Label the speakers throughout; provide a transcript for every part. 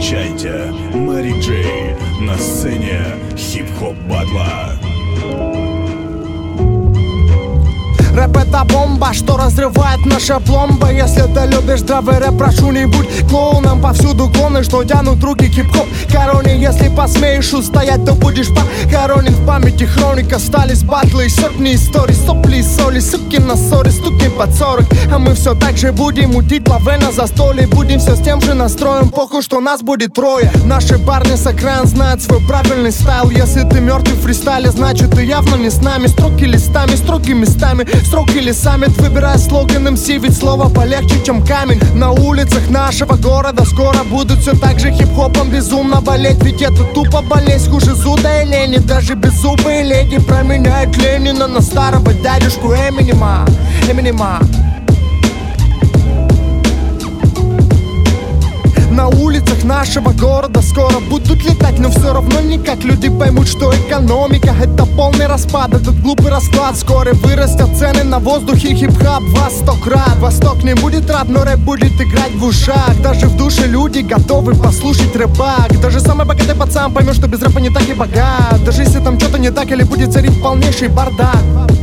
Speaker 1: Встречайте, Мэри Джей на сцене хип-хоп батла.
Speaker 2: Рэп — это бомба, что разрывает наша пломба. Если ты любишь здравый рэп, прошу, не будь клоуном. Повсюду клоны, что тянут руки хип-хоп короне. Если посмеешь устоять, то будешь похоронен. В памяти хроника остались батлы и сотни историй. Сопли и соли, суки на ссоре, стукни под 40. А мы все так же будем мутить лаве на застолье. Будем все с тем же настроем, похуй, что нас будет трое. Наши парни с экрана знают свой правильный стайл. Если ты мертвый в фристайле, значит ты явно не с нами. Строки листами, строки местами, строки или саммит, выбирая слоган МС, ведь слово полегче, чем камень. На улицах нашего города скоро будут все так же хип-хопом безумно болеть. Ведь это тупо болезнь, хуже зуда и лени. Даже беззубые леди променяют Ленина на старого дядюшку Эминема. На улицах нашего города скоро будут летать, но все равно никак люди поймут, что экономика — это полный распад, этот глупый расклад. Вскоре вырастят цены на воздухе, хип-хоп во 100 крат. Восток не будет рад, но рэп будет играть в ушах. Даже в душе люди готовы послушать рэпак. Даже самый богатый пацан поймет, что без рэпа не так и богат. Даже если там что-то не так или будет царить полнейший бардак.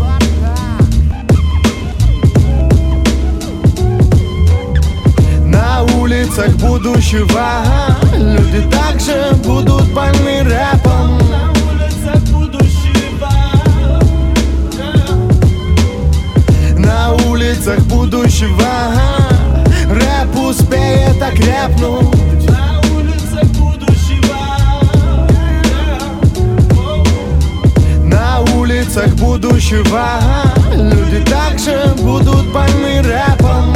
Speaker 2: На улицах будущего люди также будут больны рэпом.
Speaker 3: На улицах будущего.
Speaker 2: На улицах будущего рэп успеет окрепнуть.
Speaker 3: На улицах будущего.
Speaker 2: На улицах будущего люди также будут больны рэпом.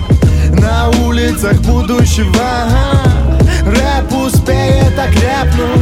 Speaker 2: На улицах будущего рэп успеет окрепнуть.